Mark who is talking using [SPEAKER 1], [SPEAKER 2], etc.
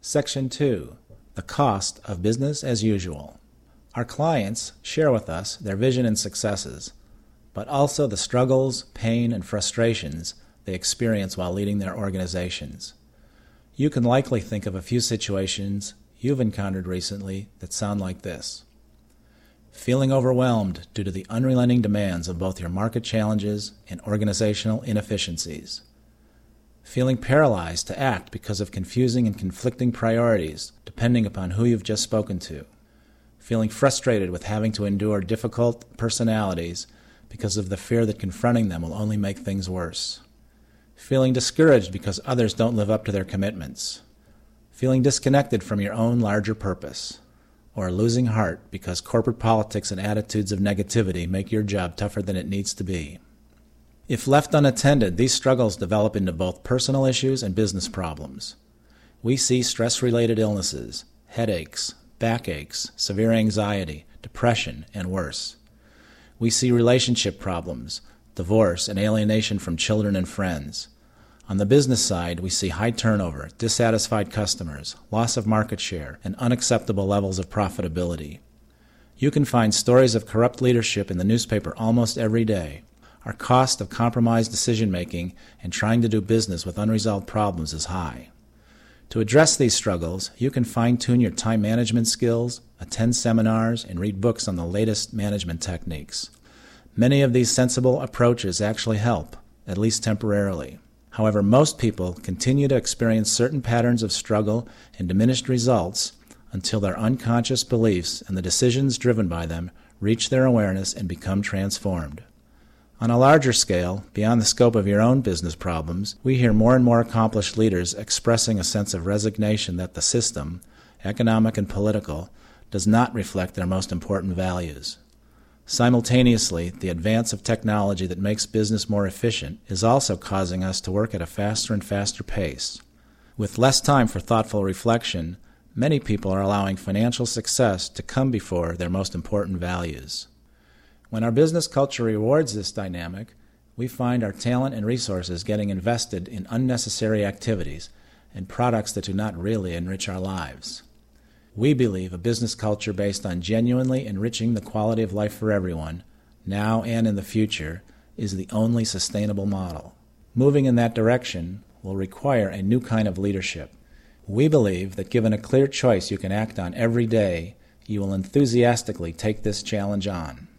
[SPEAKER 1] Section 2. The cost of business as usual. Our clients share with us their vision and successes, but also the struggles, pain, and frustrations they experience while leading their organizations. You can likely think of a few situations you've encountered recently that sound like this. Feeling overwhelmed due to the unrelenting demands of both your market challenges and organizational inefficiencies. Feeling paralyzed to act because of confusing and conflicting priorities depending upon who you've just spoken to. Feeling frustrated with having to endure difficult personalities because of the fear that confronting them will only make things worse. Feeling discouraged because others don't live up to their commitments. Feeling disconnected from your own larger purpose. Or losing heart because corporate politics and attitudes of negativity make your job tougher than it needs to be. If left unattended, these struggles develop into both personal issues and business problems. We see stress-related illnesses, headaches, backaches, severe anxiety, depression, and worse. We see relationship problems, divorce, and alienation from children and friends. On the business side, we see high turnover, dissatisfied customers, loss of market share, and unacceptable levels of profitability. You can find stories of corrupt leadership in the newspaper almost every day. Our cost of compromised decision-making and trying to do business with unresolved problems is high. To address these struggles, you can fine-tune your time management skills, attend seminars, and read books on the latest management techniques. Many of these sensible approaches actually help, at least temporarily. However, most people continue to experience certain patterns of struggle and diminished results until their unconscious beliefs and the decisions driven by them reach their awareness and become transformed. On a larger scale, beyond the scope of your own business problems, we hear more and more accomplished leaders expressing a sense of resignation that the system, economic and political, does not reflect their most important values. Simultaneously, the advance of technology that makes business more efficient is also causing us to work at a faster and faster pace. With less time for thoughtful reflection, many people are allowing financial success to come before their most important values. When our business culture rewards this dynamic, we find our talent and resources getting invested in unnecessary activities and products that do not really enrich our lives. We believe a business culture based on genuinely enriching the quality of life for everyone, now and in the future, is the only sustainable model. Moving in that direction will require a new kind of leadership. We believe that given a clear choice you can act on every day, you will enthusiastically take this challenge on.